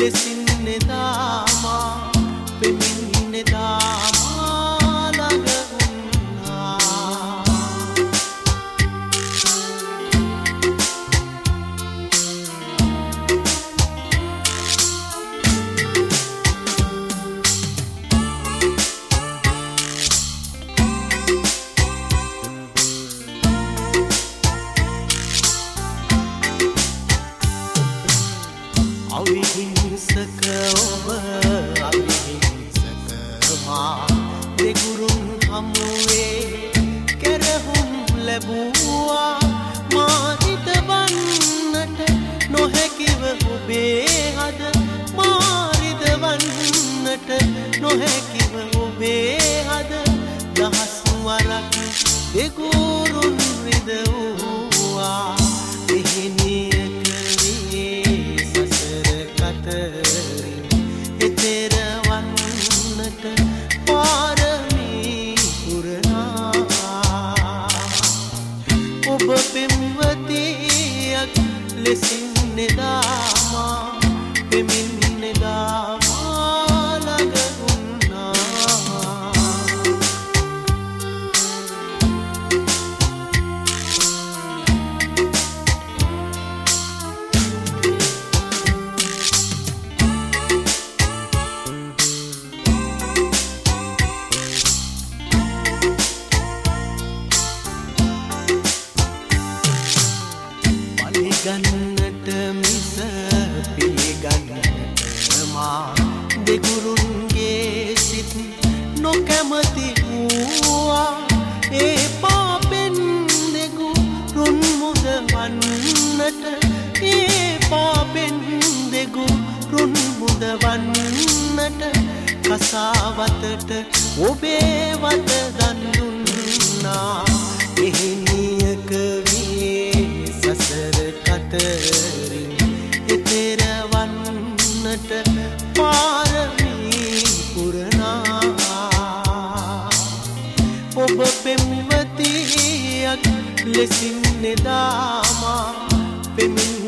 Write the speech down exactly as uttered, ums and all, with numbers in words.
ලෙසින් නෙදාමා පෙමින් නෙදාමා ළඟ වුණා. අවිහිංසක ඔබ අවිහිංසක මා දෙගුරුන් හමුවේ කෙරහුම් ලැබුවා. මා හිතවන්නට නොහැකිව ඔබේ හද මා රිදවන්නට නොහැකිව ඔබේ හද දහස් වරක් දෙගුරුන් රිදවුවා. එහෙනියක එතෙර වන්නට පාරමී පුරනා. ඔබ පෙම්වතියක් ලෙසින් නෙදාමා පෙමින් නෙදාමා ළඟ වුණා. ගන්නට මිස පිළිගන්නට මා දෙගුරුන්ගේ සිත් නොකැමති වූවා. ඒ පාපෙන් දෙගුරුන් මුදවන්නට ඒ පාපෙන් දෙගුරුන් මුදවන්නට කසාවතට ඔබේ වත දන් දුන්නා. එහෙනියක සසර කතරින් එතෙර වන්නට පාරමී පුරනා. ඔබ පෙම්වතියක් ලෙසින් නෙදාමා පෙමින්